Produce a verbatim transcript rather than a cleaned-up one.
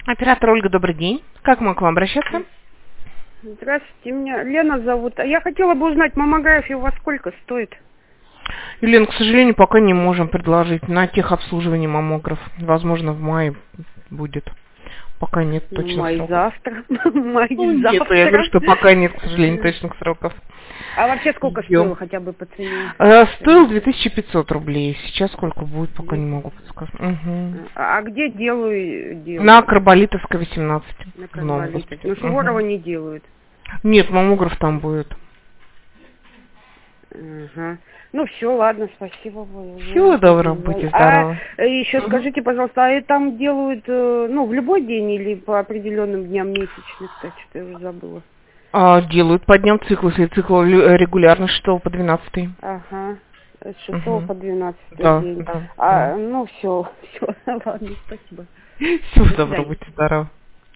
Оператор Ольга, добрый день. Как мы к вам обращаться? Здравствуйте, меня Лена зовут. А я хотела бы узнать, маммография у вас сколько стоит? Елена, к сожалению, пока не можем предложить на техобслуживание маммограф. Возможно, в мае будет. Пока нет Ну, точных май сроков. завтра. Май Ну, завтра. нет, я говорю, что пока нет, к сожалению, точных сроков. А вообще сколько Ждем. стоило хотя бы по цене? Э, Стоил две тысячи пятьсот рублей. Сейчас сколько будет, пока не могу подсказать. Угу. А а где делаю? делаю? На Карболитовской восемнадцать. На В новом Карболитовской. госпитале. Ну, Суворова Угу. не делают. Нет, маммограф там будет. Ага. Ну все, ладно, спасибо. вы- Всего вы- доброго, вы- будьте А здоровы. еще скажите, пожалуйста, а и там делают, э, ну, в любой день или по определенным дням месячных, так что я уже забыла. А, делают по дням цикла, если цикл лю- регулярно с шестого по двенадцатый. Ага. С шестого Угу. по двенадцатый Да, день. да, А, да. ну все, все, ладно, спасибо. Всего До доброго, свидания. будьте здоровы.